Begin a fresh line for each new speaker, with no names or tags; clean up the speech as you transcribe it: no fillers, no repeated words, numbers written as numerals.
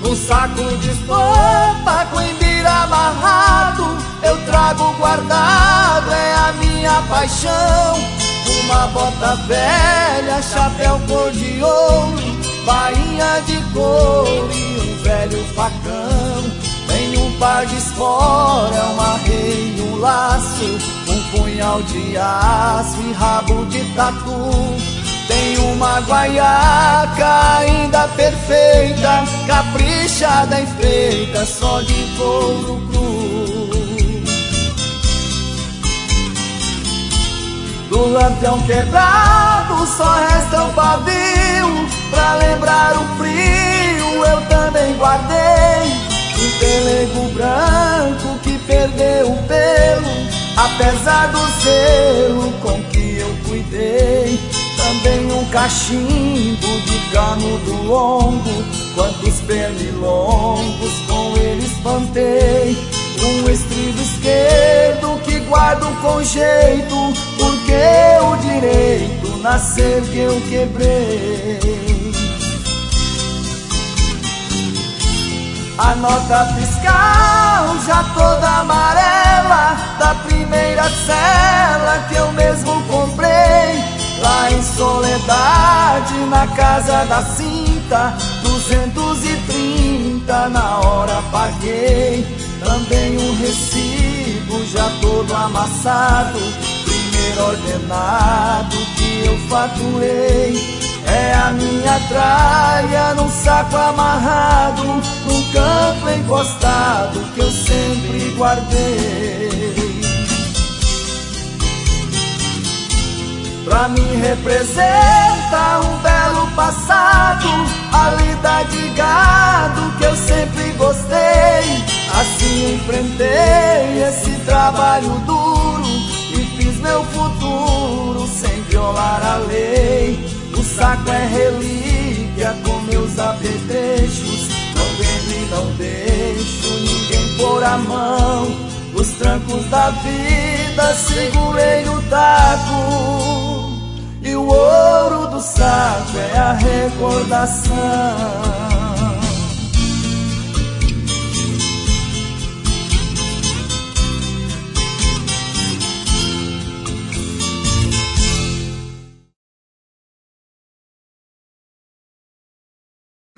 num saco de estopa com embira amarrado, eu trago guardado, é a minha paixão. Uma bota velha, chapéu cor de ouro, bainha de couro e um velho facão. Tem um par de espora, uma rei e um laço, um punhal de aço e rabo de tatu. Tem uma guaiaca ainda perfeita, caprichada e feita só de couro cru. Do lampião quebrado só resta um pavio, pra lembrar o frio eu também guardei um pelego branco que perdeu o pelo, apesar do zelo com que eu cuidei. Também um cachimbo de cano do longo, quantos pernilongos com ele espantei. Um estribo esquerdo que guardo com jeito, porque o direito nascer que eu quebrei. A nota fiscal já toda amarela, da primeira cela que eu mesmo comprei, lá em Soledade, na casa da cinta, 230 na hora paguei. Também um recibo já todo amassado, primeiro ordenado que eu faturei. É a minha traia num saco amarrado, num canto encostado que eu sempre guardei. Pra mim representa um belo passado, a lida de gado que eu sempre gostei. Assim enfrentei esse trabalho duro e fiz meu futuro sem violar a lei. O saco é relíquia com meus apetrechos, não vendo e não deixo ninguém pôr a mão. Os trancos da vida segurei no taco, e o ouro do saco é a recordação.